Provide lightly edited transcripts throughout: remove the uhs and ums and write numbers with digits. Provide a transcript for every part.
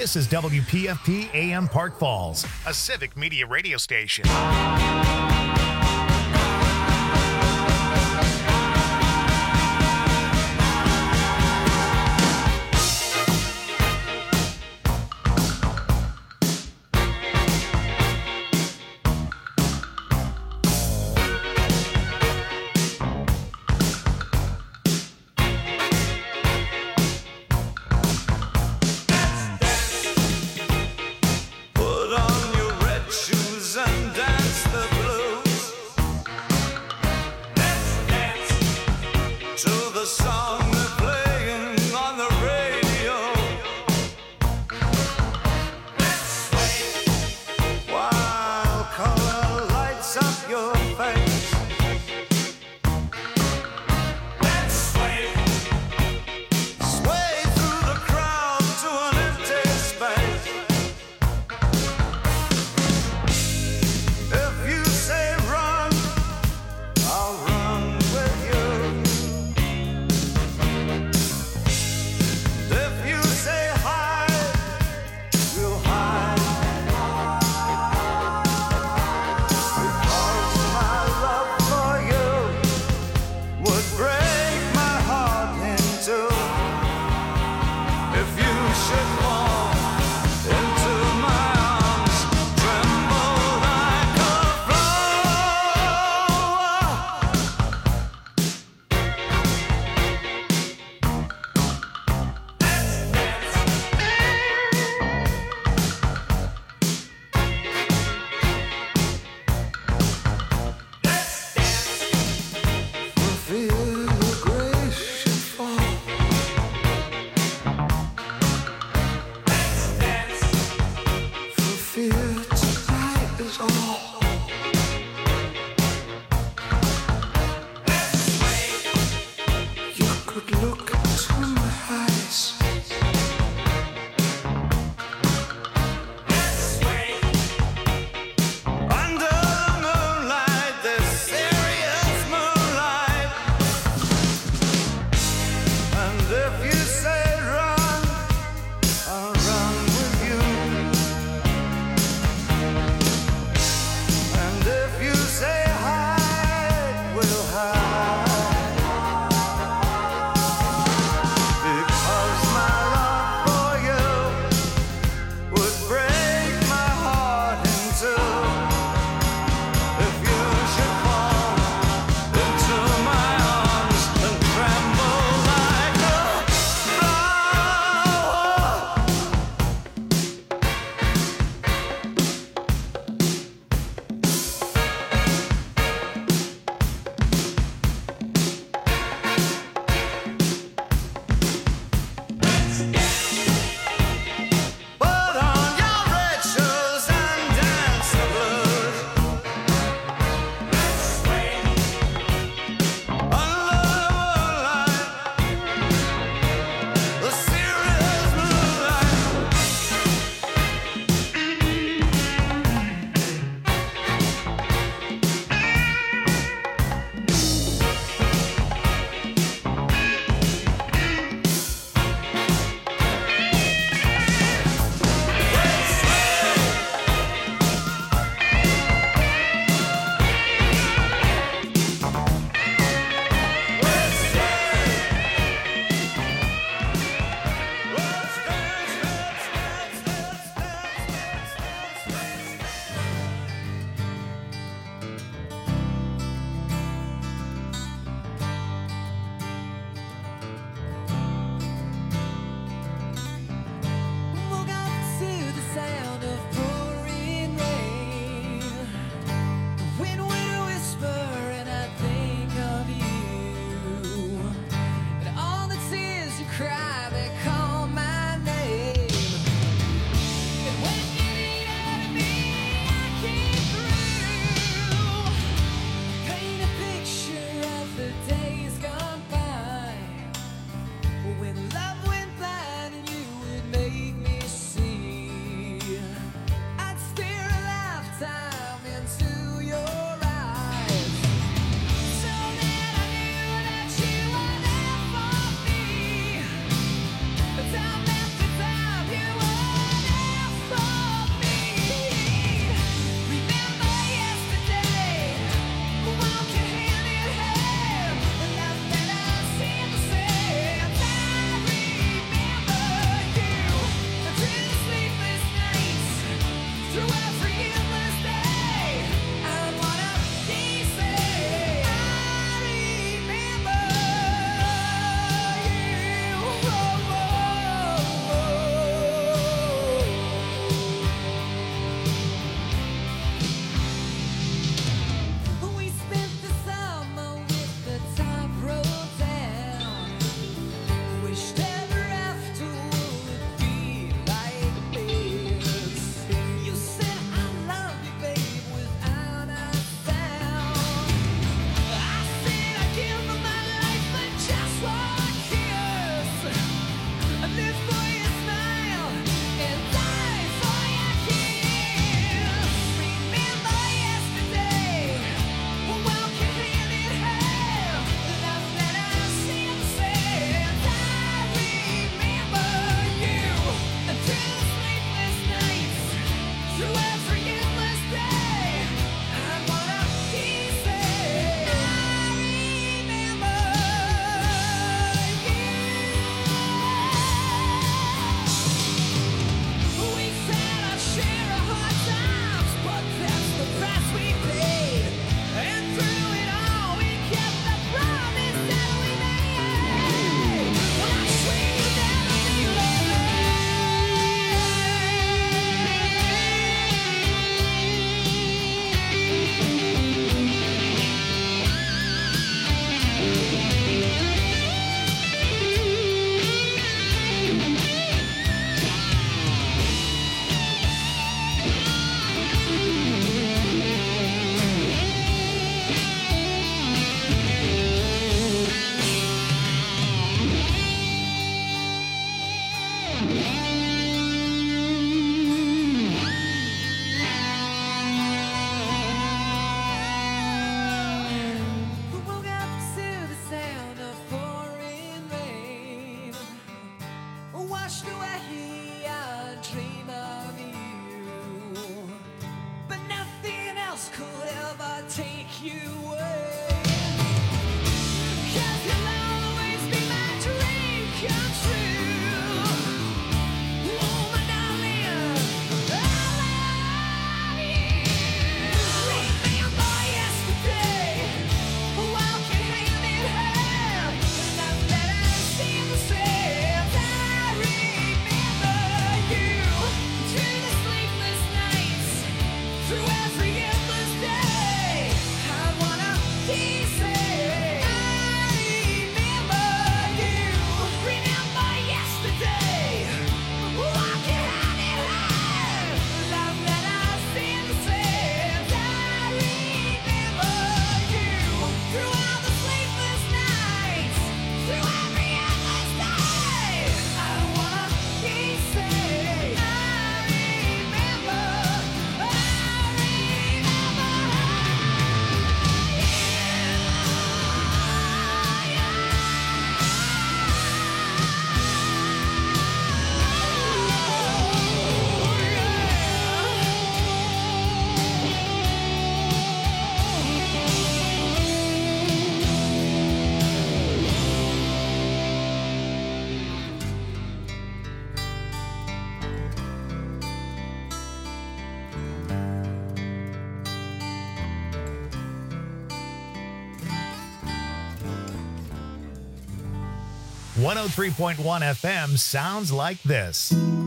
This is WPFP AM Park Falls, a civic media radio station. 103.1 FM sounds like this.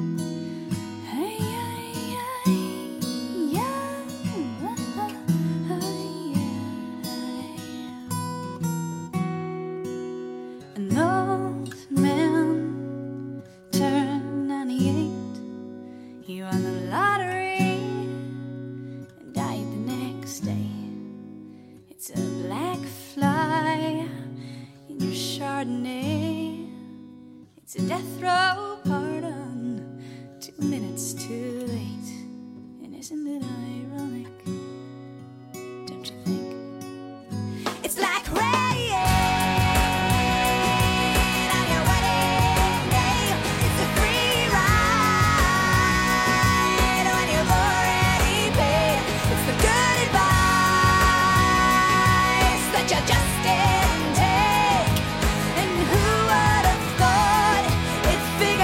An old man turned 98. He won the lottery and died the next day. It's a black fly in your Chardonnay. It's a death row pardon, 2 minutes too late. And isn't it ironic? Don't you think? It's like rain on your wedding day. It's a free ride when you've already paid. It's the good advice that you just didn't take. And who would have thought it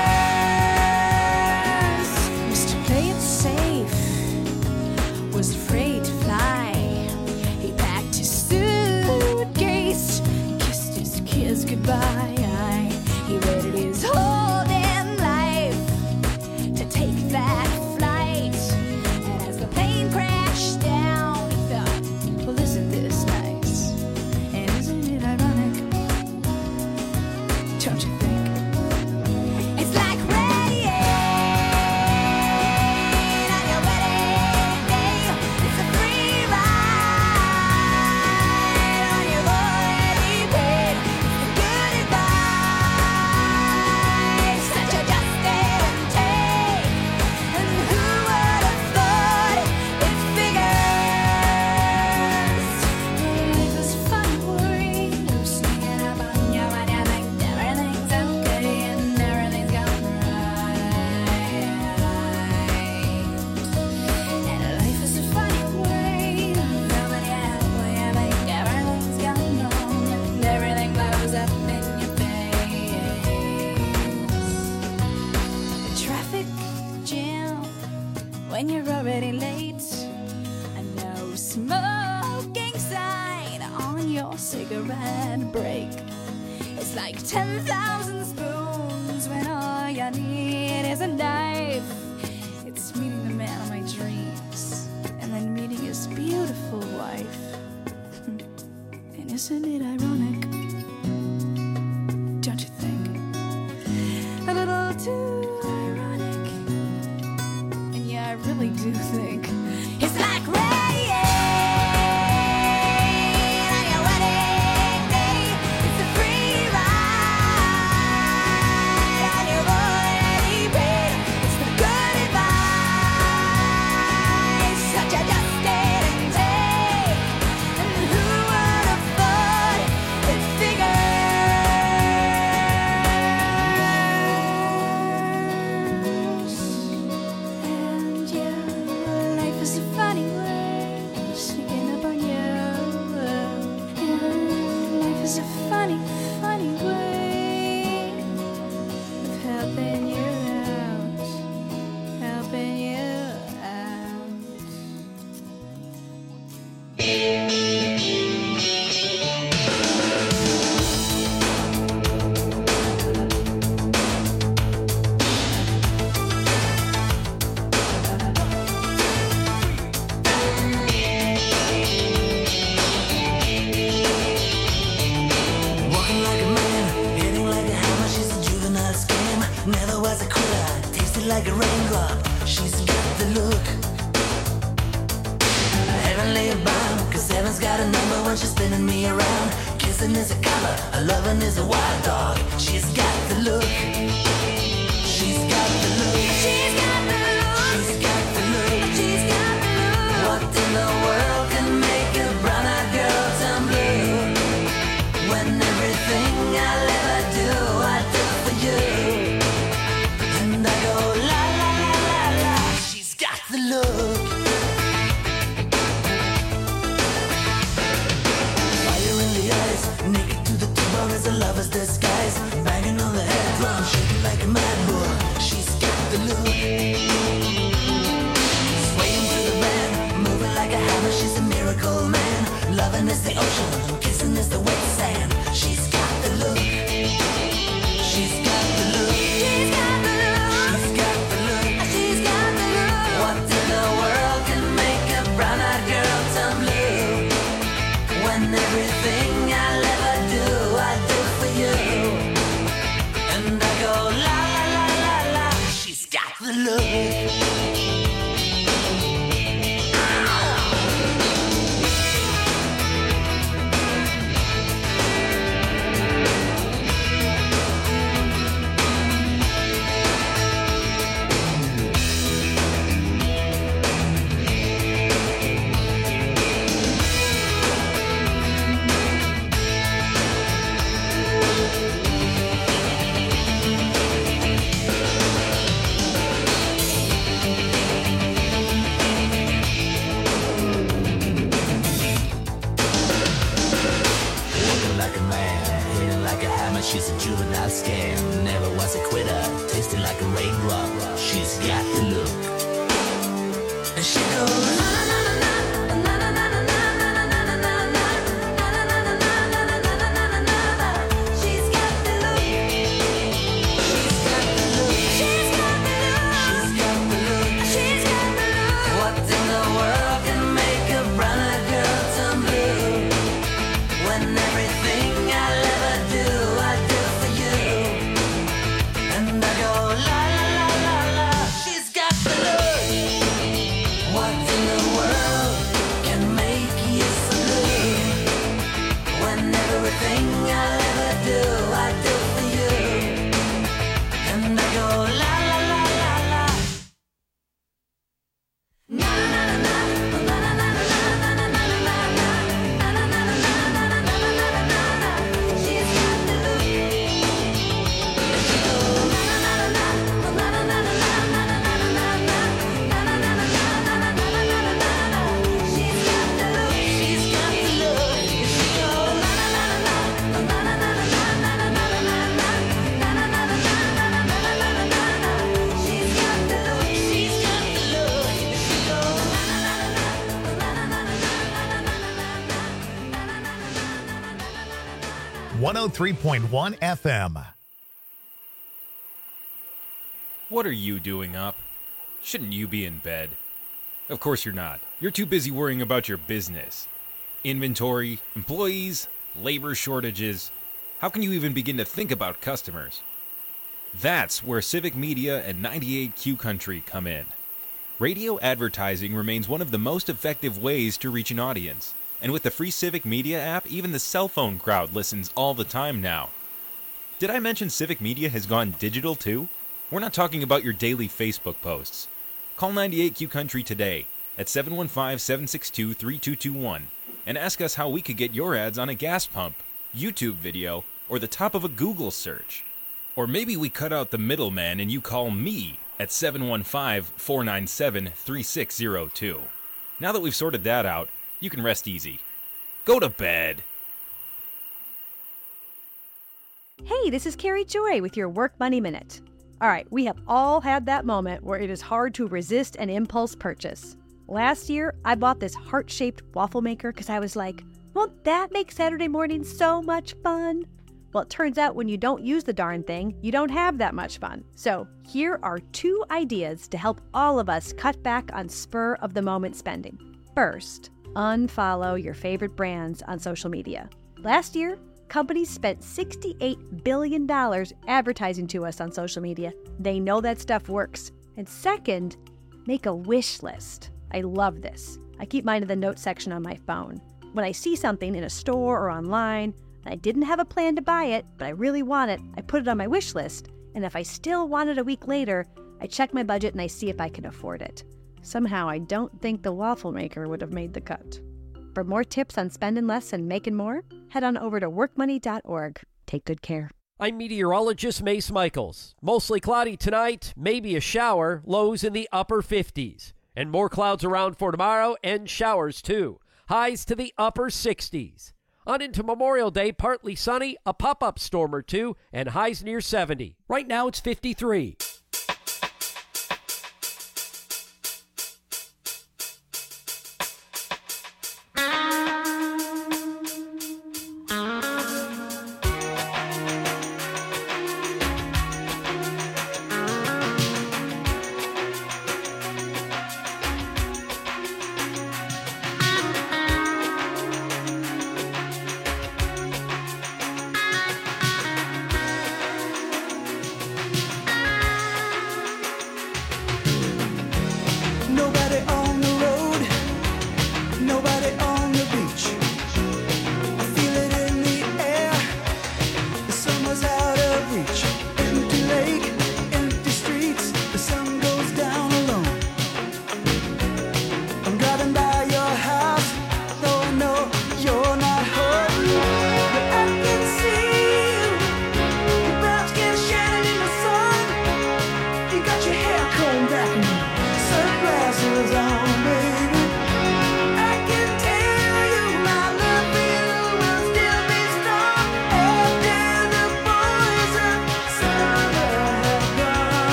figures? Mr. Play It Safe was afraid to fly. He packed his suitcase, kissed his kids goodbye. He waited his whole damn life to take that flight. And as the plane crashed down, he thought, well, isn't this nice? And isn't it ironic? Don't you think? It's like rain on your wedding day. It's a free ride when you've already paid. It's the good advice that you just didn't take. And who would have thought it figures? Life is fun, worry, sneaking up on you when you think everything's okay and everything's going right. And life is a funny way, nobody has when you think everything's going wrong and everything blows up in your face. The traffic jam when you're already late. A no smoking sign on your cigarette break. It's like 10,000 spoons when all you need is a knife. It's meeting the man of my dreams and then meeting his beautiful wife. And isn't it ironic? Don't you think? A little too ironic. And yeah, I really do think it's like rain on your wedding day. It's a free ride when you've already paid. It's the good advice that you just didn't take. And who would have thought it figures? And yeah, life is a funny way, sneaking up on you. And life is a funny, funny way of helping you out, helping you out. Walking like a man, hitting like a hammer. She's a juvenile scam. Never was a quitter, tasted like a raindrop. She's got the look. Heavenly bound, cause heaven's got a number when she's spinning me around. Kissing is a color, her loving is a wild dog. She's got the look. She's got the look. She's got the look. She's got the look. She's got the look. What in the world can make a brown-eyed girl turn blue? When everything I'll ever do, I do for you. And I go la la la la la. She's got the look. Fire in the eyes, naked to the bone as a lover's disguise. Banging on the head drum, shaking like a mad bull. She's got the look. Swaying to the band, moving like a hammer. She's a miracle man. Loving is the ocean, kissing is the wet sand. She's got the look. look. She's a juvenile scam, never was a quitter, tasting like a raindrop. She's got the look. And she goes, na na na na na na na na na na na na na. She's got the look. She's got the look. She's got the look. She's got the look. She's got the look. What in the world can make a brown girl turn blue? When everything I'll ever do .1 FM. What are you doing up? Shouldn't you be in bed? Of course you're not. You're too busy worrying about your business. Inventory, employees, labor shortages. How can you even begin to think about customers? That's where Civic Media and 98Q Country come in. Radio advertising remains one of the most effective ways to reach an audience. And with the free Civic Media app, even the cell phone crowd listens all the time now. Did I mention Civic Media has gone digital too? We're not talking about your daily Facebook posts. Call 98Q Country today at 715-762-3221 and ask us how we could get your ads on a gas pump, YouTube video, or the top of a Google search. Or maybe we cut out the middleman and you call me at 715-497-3602. Now that we've sorted that out, you can rest easy. Go to bed. Hey, this is Carrie Joy with your Work Money Minute. All right, we have all had that moment where it is hard to resist an impulse purchase. Last year, I bought this heart-shaped waffle maker because I was like, won't that make Saturday morning so much fun? Well, it turns out when you don't use the darn thing, you don't have that much fun. So here are 2 ideas to help all of us cut back on spur-of-the-moment spending. First, unfollow your favorite brands on social media. Last year, companies spent $68 billion advertising to us on social media. They know that stuff works. And second, make a wish list. I love this. I keep mine in the notes section on my phone. When I see something in a store or online, and I didn't have a plan to buy it, but I really want it, I put it on my wish list. And if I still want it a week later, I check my budget and I see if I can afford it. Somehow, I don't think the waffle maker would have made the cut. For more tips on spending less and making more, head on over to workmoney.org. Take good care. I'm meteorologist Mace Michaels. Mostly cloudy tonight, maybe a shower, lows in the upper 50s. And more clouds around for tomorrow and showers too. Highs to the upper 60s. On into Memorial Day, partly sunny, a pop-up storm or two, and highs near 70. Right now it's 53.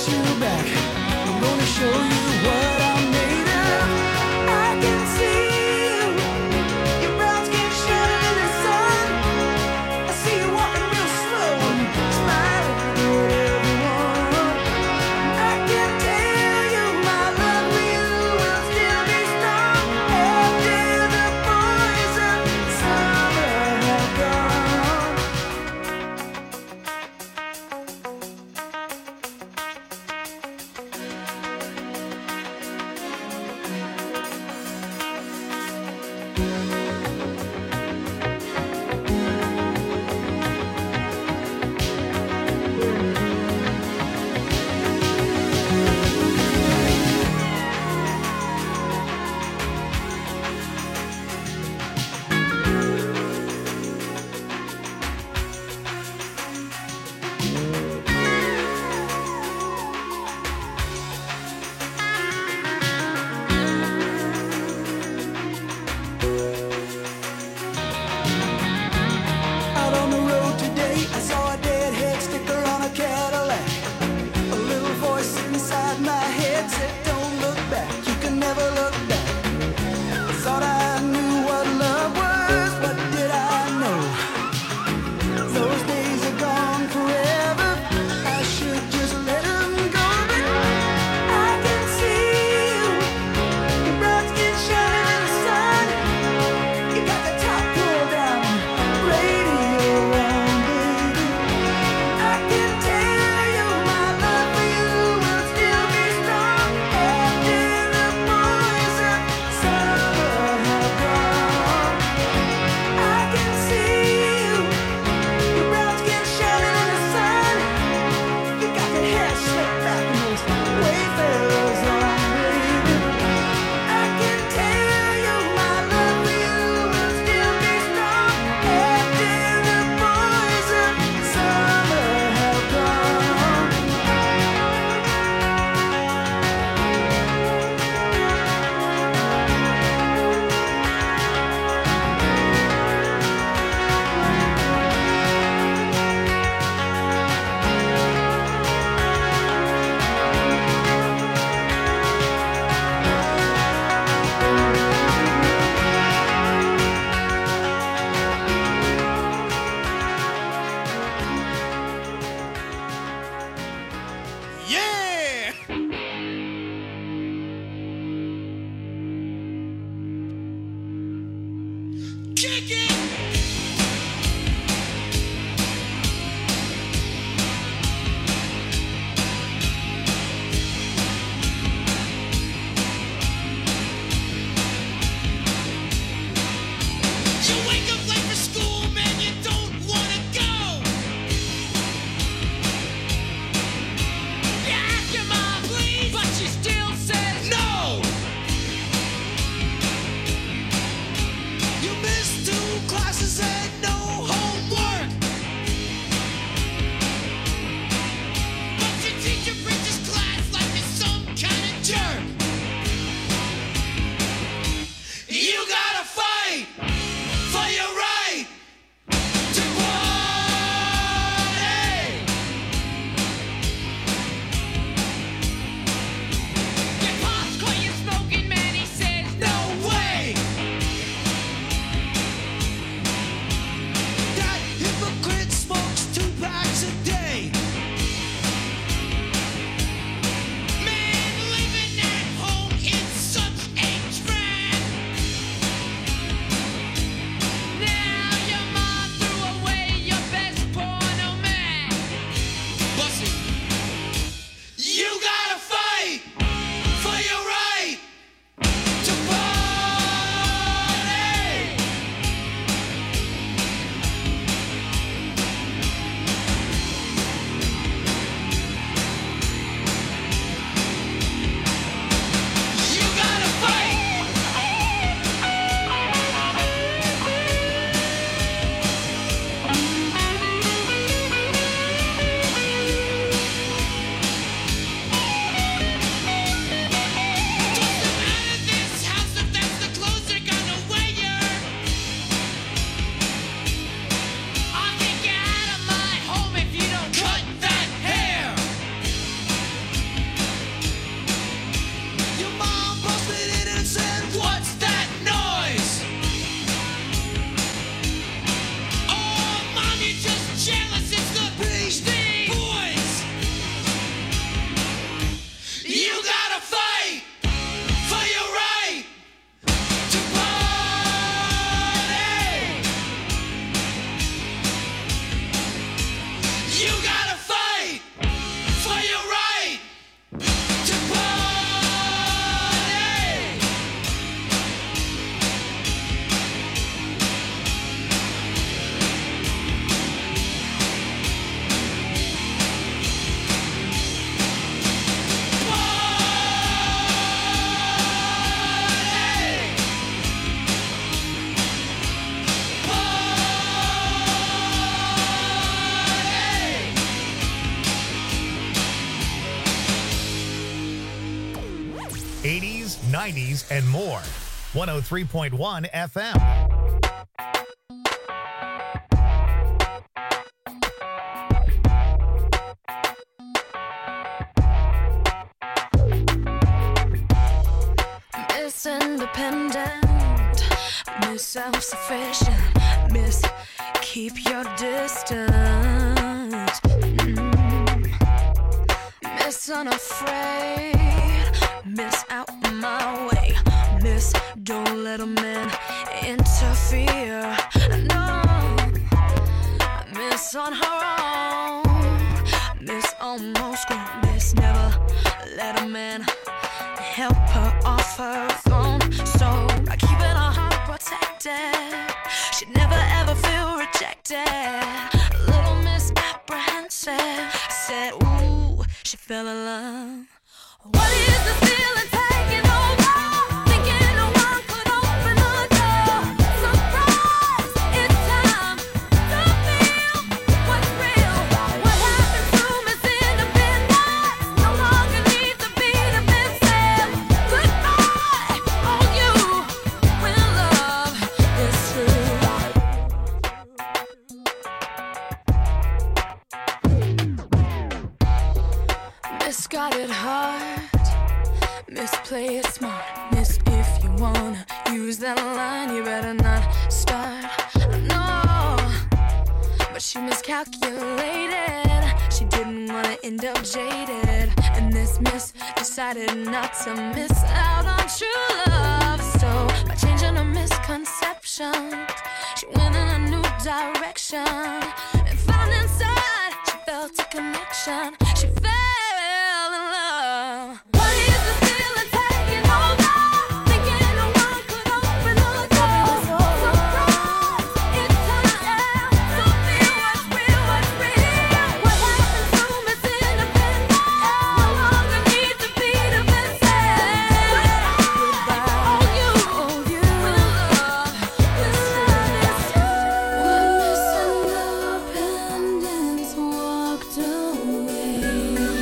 kiss you back. I'm gonna show you what I'm made of. I can see you. Your brown skin shining in the sun. I see you walking real slow and smiling at everyone. I can tell you my love for you will still be strong after the boys of summer have gone. 80s, 90s, and more. 103.1 FM. Miss Independent, Miss Self-Sufficient, Miss Keep Your Distance, Miss Unafraid, Miss Out My Way, Miss Don't Let a Man Interfere, no, Miss On Her Own, Miss Almost Grown, Miss Never Let a Man help her off her throne. So by keeping her heart protected, she'd never ever feel rejected. Little Miss Apprehensive said, ooh, she fell in love. What is the feeling taking over? Thinking no one could open the door. Surprise, it's time to feel what's real. What happened to Miss Independence? No longer needs to be defensive. Goodbye, on you, when love is true. Misguided heart, misplay it smart. Miss, if you wanna use that line, you better not start. No, but she miscalculated. She didn't wanna end up jaded. And this miss decided not to miss out on true love. So by changing her misconceptions, she went in a new direction and found inside she felt a connection. She fell in love. What is the feeling taking over? Thinking no one could open the door. Surprise, it's time to feel what's real, what's real. What happened to Miss Independence? No longer needs to be defensive. Goodbye, on you, when love is true. When Miss Independence walked away,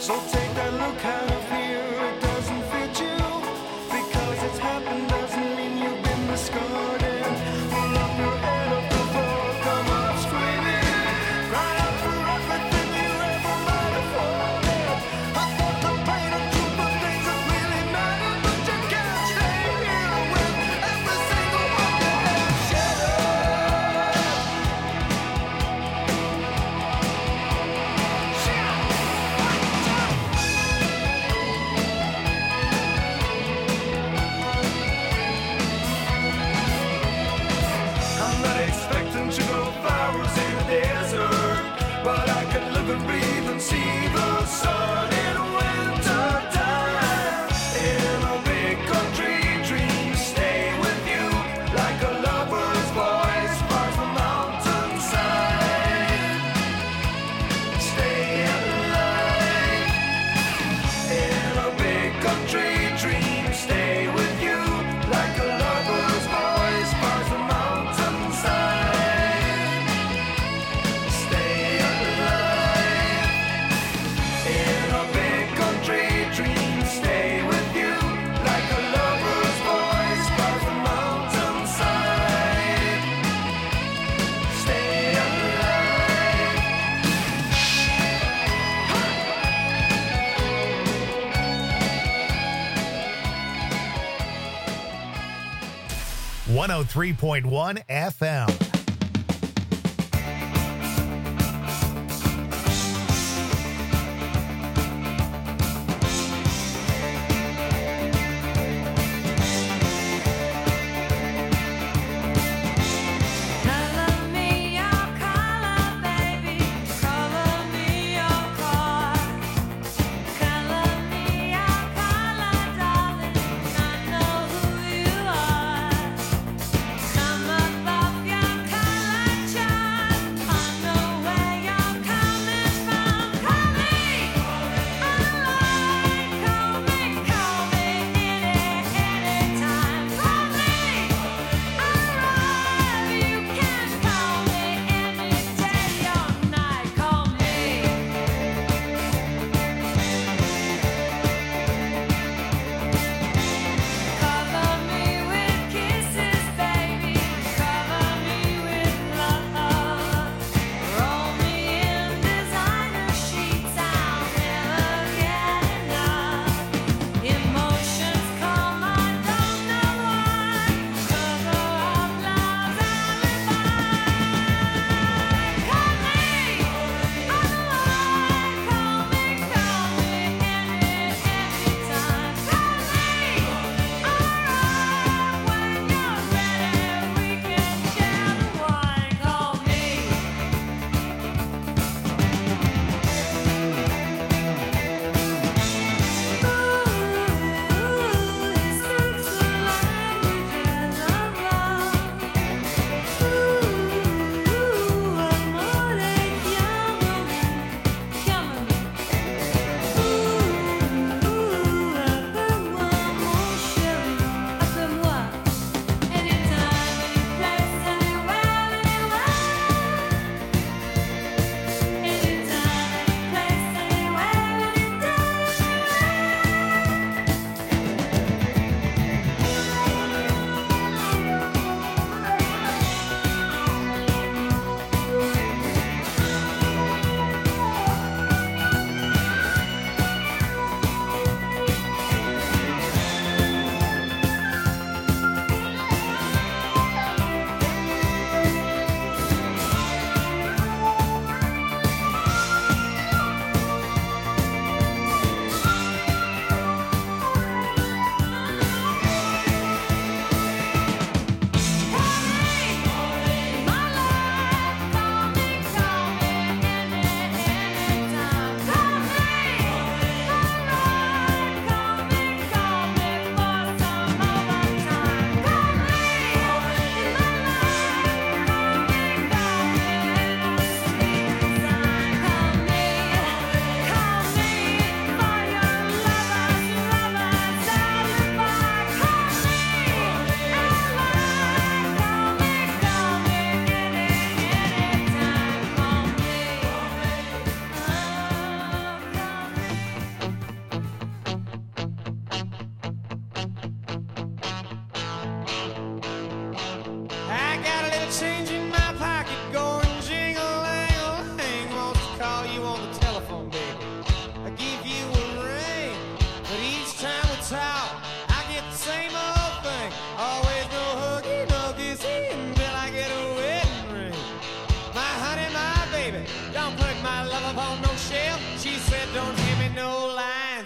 So take that look out of here, it doesn't fit you. Because it's happened doesn't mean you've been discarded. Pull up your head off the floor, come up screaming. Cry out for everything you ever might have wanted. I thought the pain and truth of things that really matter, but you can't stay here with every single one you have shattered. I'm not expecting to grow flowers in the desert, but I can live and breathe and see the sun in winter time. In a big country, dreams stay with you like a lover's voice fars the mountainside. Stay alive. In a big country, dreams stay with you like a lover's voice fars the mountainside. Stay alive. In a big country, dreams stay with you like a lover's voice fars the mountainside. Stay alive. 103.1 FM. Color me your color, baby. Color me your car. Color me your color, darling. I know who you are. Come up off your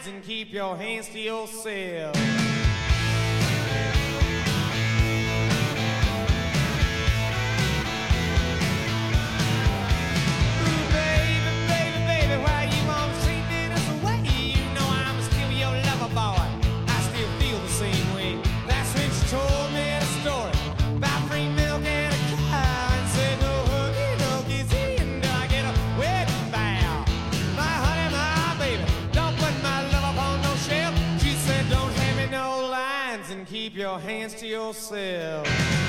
and keep your hands to yourself. Keep your hands to yourself.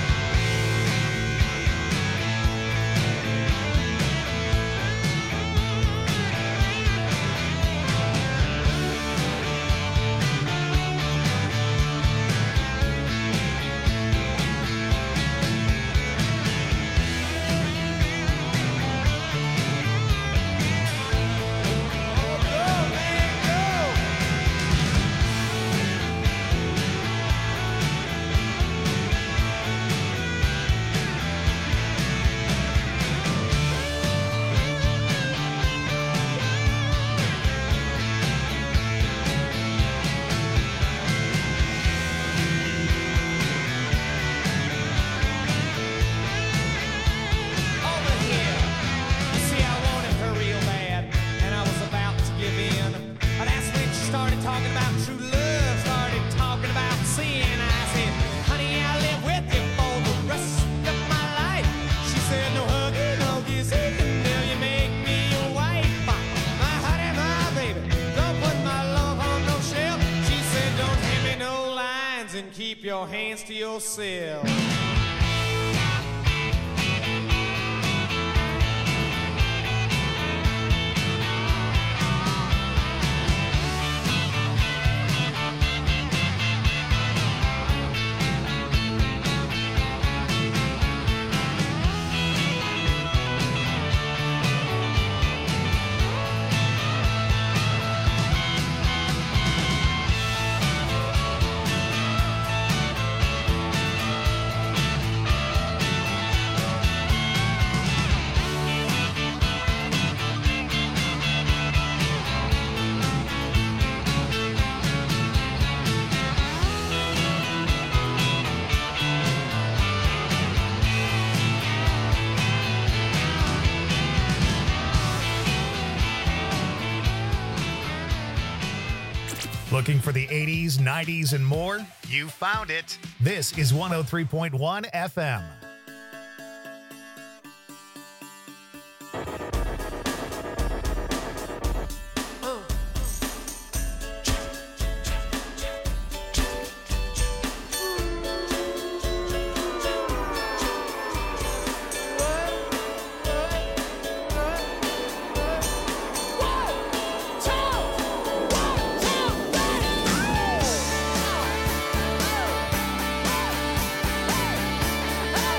Keep your hands to yourself. Looking for the 80s, 90s, and more? You found it. This is 103.1 FM. Hey!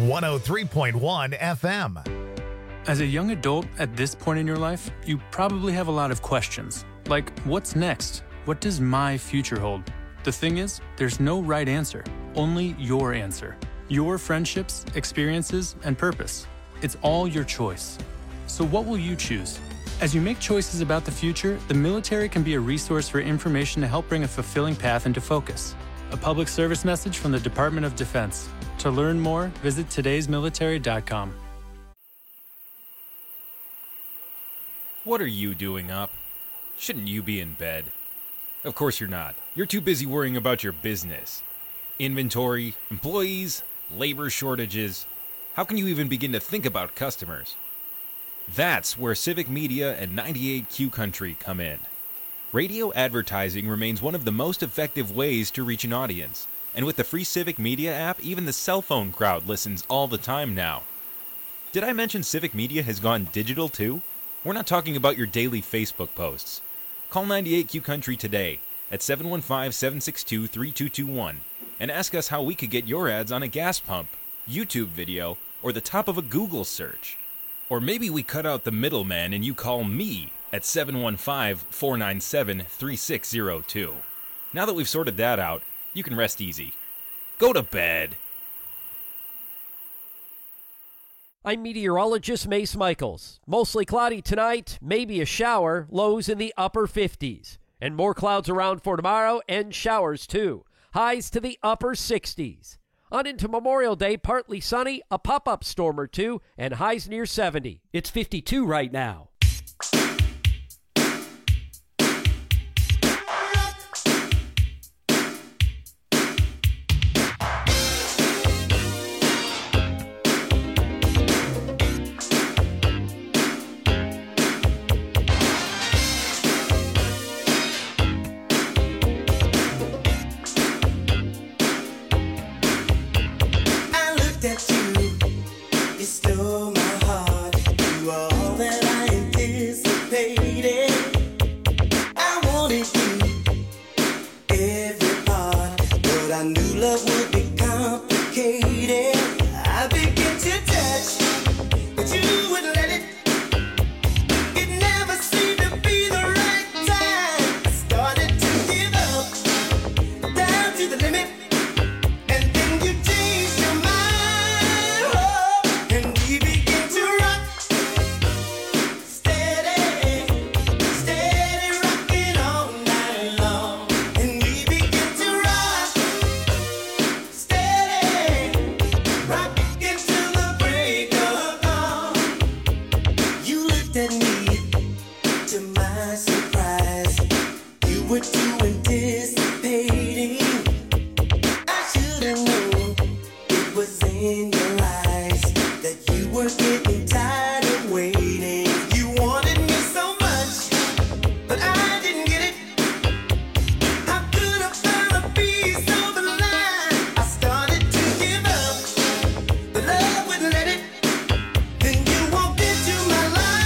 103.1 FM. As a young adult at this point in your life, you probably have a lot of questions. Like, what's next? What does my future hold? The thing is, there's no right answer, only your answer. Your friendships, experiences, and purpose. It's all your choice. So what will you choose? As you make choices about the future, the military can be a resource for information to help bring a fulfilling path into focus. A public service message from the Department of Defense. To learn more, visit todaysmilitary.com. What are you doing up? Shouldn't you be in bed? Of course you're not. You're too busy worrying about your business. Inventory, employees, labor shortages. How can you even begin to think about customers? That's where Civic Media and 98Q Country come in. Radio advertising remains one of the most effective ways to reach an audience. And with the free Civic Media app, even the cell phone crowd listens all the time now. Did I mention Civic Media has gone digital too? We're not talking about your daily Facebook posts. Call 98Q Country today at 715-762-3221 and ask us how we could get your ads on a gas pump, YouTube video, or the top of a Google search. Or maybe we cut out the middleman and you call me at 715-497-3602. Now that we've sorted that out, you can rest easy. Go to bed. I'm meteorologist Mace Michaels. Mostly cloudy tonight, maybe a shower, lows in the upper 50s. And more clouds around for tomorrow and showers too. Highs to the upper 60s. On into Memorial Day, partly sunny, a pop-up storm or two, and highs near 70. It's 52 right now.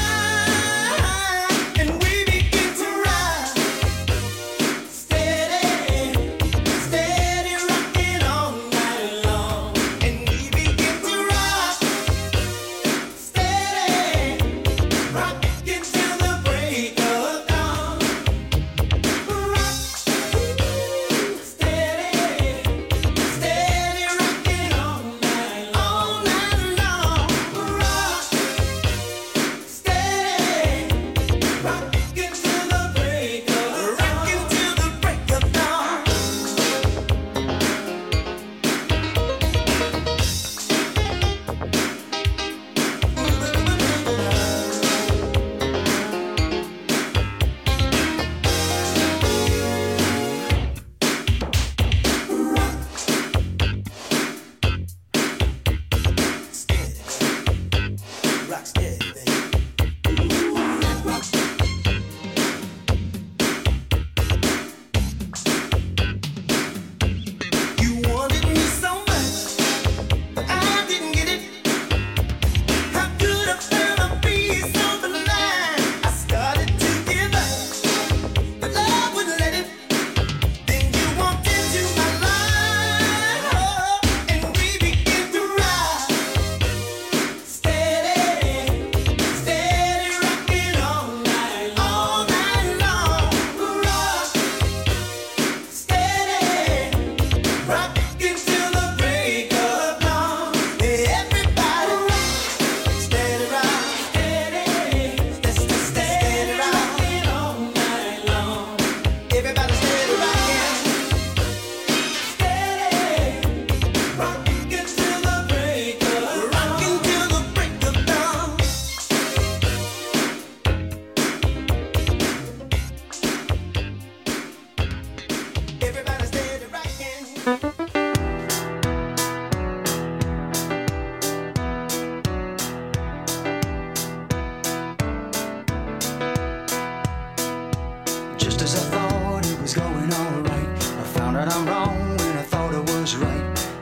Steady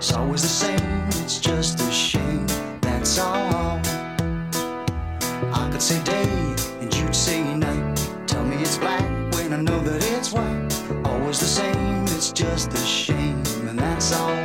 It's always the same, it's just a shame, that's all. I could say day and you'd say night. Tell me it's black when I know that it's white. Always the same, it's just a shame, and that's all.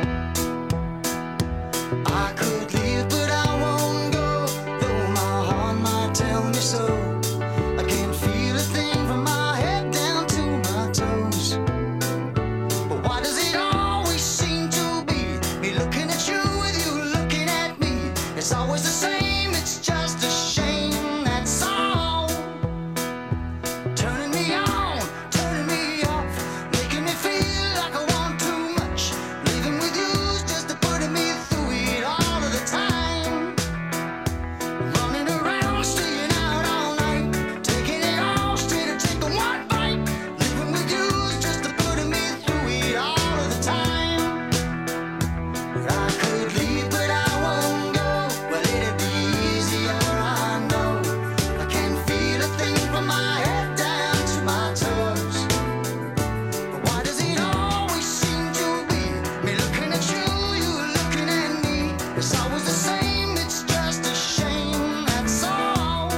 I could leave, but I won't go, though my heart might tell me so. I can't feel a thing from my head down to my toes. But why does it always seem to be me looking at you with you looking at me? It's always the same, it's just a shame, that's all. Turning me on, turning me off, making me feel like I want too much. Leaving with you's just putting me through it all of the time. Running around, staying out all night, taking it all straight or taking one bite. Living with you's just putting me through it all of the time. I could leave, but I won't go. Well, it'd be easier, I know. I can't feel a thing from my head down to my toes. But why does it always seem to be me looking at you, you looking at me? It's always the same, it's just a shame, that's all.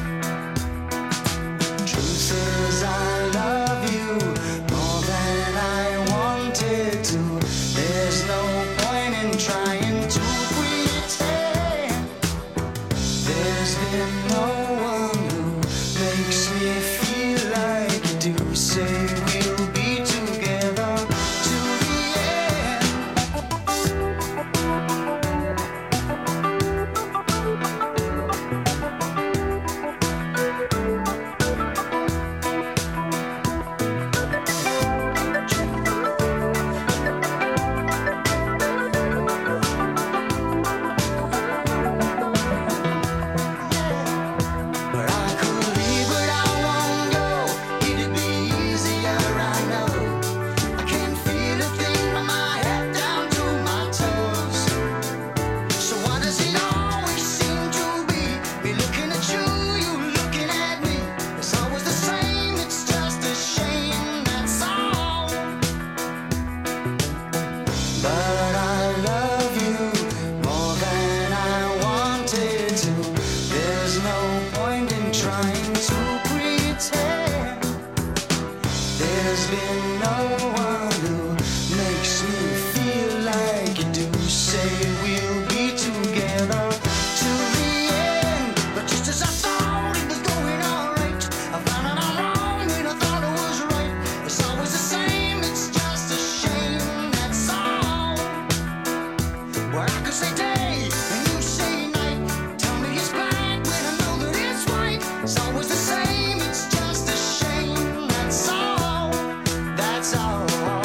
Truth is, I love you more than I wanted to. There's no point in trying to pretend. There's been no one who makes me feel like you do. Say we'll be together to the end. But I could leave, but I won't go. It'd be easier, I know. I can't feel a thing from my head down to my toes. So why does it always seem to be me looking at you, you looking at me? It's always the same, it's just a shame, that's all. But I love you more than I wanted to. There's no point in trying to pretend. There's been no one who makes me feel like you do. Say we'll be together to the end. But just as I thought it was going alright, I found out I'm wrong when I thought it was right. It's always the same, it's just a shame, that's all. Well, I could say day and you say night. Tell me it's black when I know that it's white. It's always the same, it's just a shame, that's all. That's all.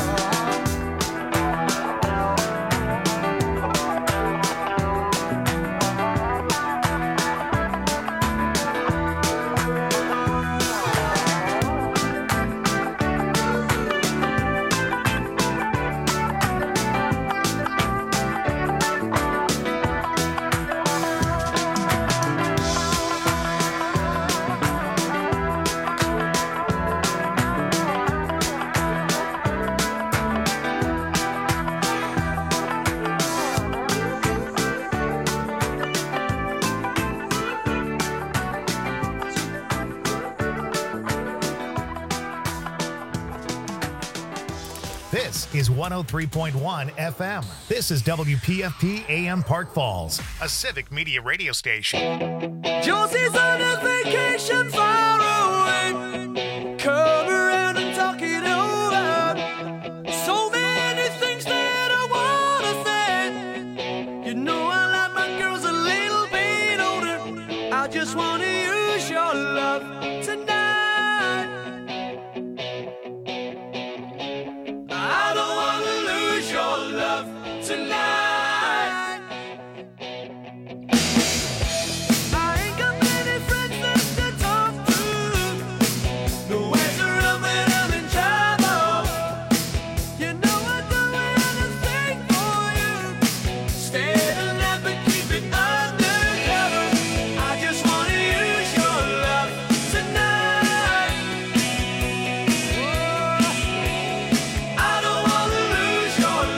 This is 103.1 FM. This is WPFP AM Park Falls, a civic media radio station. Josie's on a vacation.